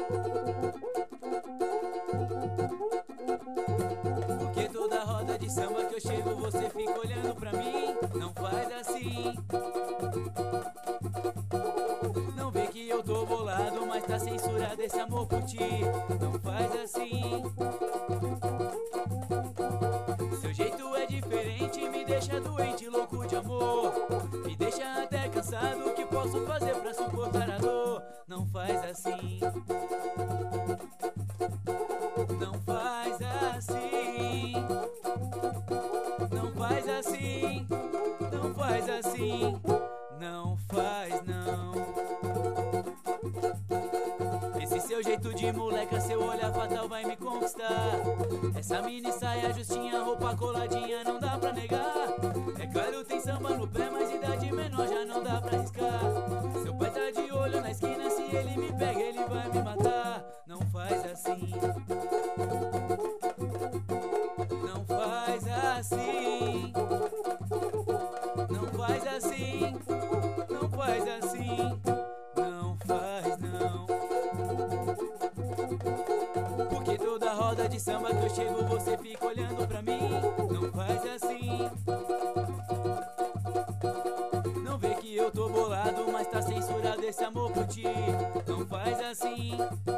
Porque toda roda de samba que eu chego você fica olhando pra mim. Não faz assim. Não vê que eu tô bolado, mas tá censurado esse amor por ti. Não faz assim. Seu jeito é diferente, me deixa doente, louco de amor. Me deixa até cansado, o que posso fazer pra suportar a dor? Não faz assim. Não faz assim. Não faz assim. Não faz assim. Não faz não. Esse seu jeito de moleca, seu olhar fatal vai me conquistar. Essa mini saia justinha, roupa coladinha, não dá pra negar. É claro, tem samba no pé, mas idade menor já não dá pra arriscar. Seu pai tá de olho na esquina, se ele me pega ele vai me matar. Não faz assim. Não faz assim. Não faz assim. Não faz assim. Não faz não. Porque toda roda de samba que eu chego você fica olhando pra mim. Não faz assim. Não vê que eu tô bolado, mas tá censurado esse amor por ti. Não faz assim.